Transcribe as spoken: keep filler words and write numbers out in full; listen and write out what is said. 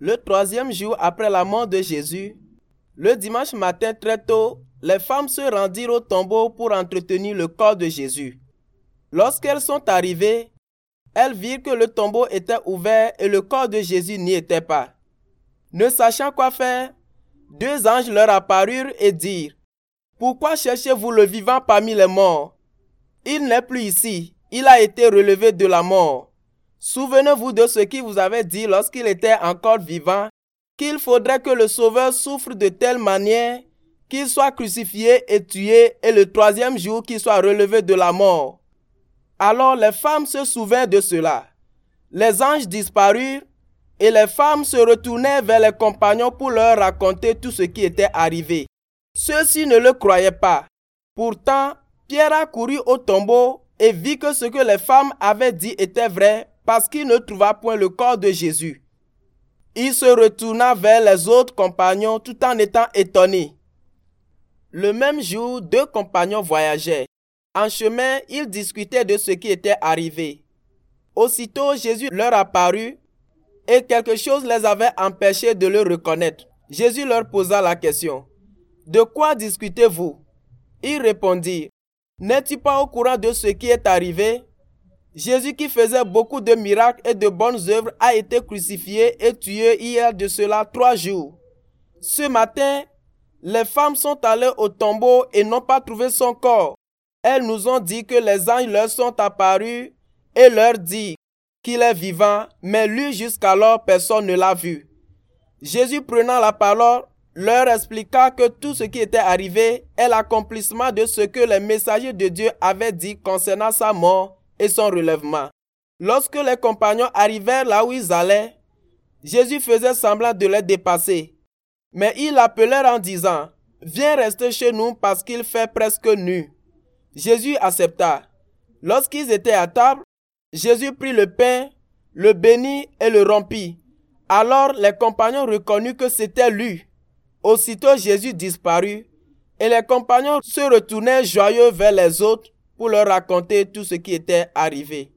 Le troisième jour après la mort de Jésus, le dimanche matin très tôt, les femmes se rendirent au tombeau pour entretenir le corps de Jésus. Lorsqu'elles sont arrivées, elles virent que le tombeau était ouvert et le corps de Jésus n'y était pas. Ne sachant quoi faire, deux anges leur apparurent et dirent: « Pourquoi cherchez-vous le vivant parmi les morts? Il n'est plus ici, il a été relevé de la mort. Souvenez-vous de ce qu'il vous avait dit lorsqu'il était encore vivant, qu'il faudrait que le Sauveur souffre de telle manière qu'il soit crucifié et tué, et le troisième jour qu'il soit relevé de la mort. » Alors les femmes se souvinrent de cela. Les anges disparurent, et les femmes se retournèrent vers les compagnons pour leur raconter tout ce qui était arrivé. Ceux-ci ne le croyaient pas. Pourtant, Pierre accourut au tombeau et vit que ce que les femmes avaient dit était vrai, parce qu'il ne trouva point le corps de Jésus. Il se retourna vers les autres compagnons tout en étant étonné. Le même jour, deux compagnons voyageaient. En chemin, ils discutaient de ce qui était arrivé. Aussitôt, Jésus leur apparut et quelque chose les avait empêchés de le reconnaître. Jésus leur posa la question: « De quoi discutez-vous » Ils répondirent: « N'es-tu pas au courant de ce qui est arrivé? Jésus qui faisait beaucoup de miracles et de bonnes œuvres a été crucifié et tué il y a de cela trois jours. Ce matin, les femmes sont allées au tombeau et n'ont pas trouvé son corps. Elles nous ont dit que les anges leur sont apparus et leur dit qu'il est vivant, mais lui jusqu'alors personne ne l'a vu. » Jésus, prenant la parole, leur expliqua que tout ce qui était arrivé est l'accomplissement de ce que les messagers de Dieu avaient dit concernant sa mort et son relèvement. Lorsque les compagnons arrivèrent là où ils allaient, Jésus faisait semblant de les dépasser. Mais ils l'appelèrent en disant: « Viens rester chez nous parce qu'il fait presque nu. » Jésus accepta. Lorsqu'ils étaient à table, Jésus prit le pain, le bénit et le rompit. Alors les compagnons reconnurent que c'était lui. Aussitôt Jésus disparut, et les compagnons se retournèrent joyeux vers les autres pour leur raconter tout ce qui était arrivé.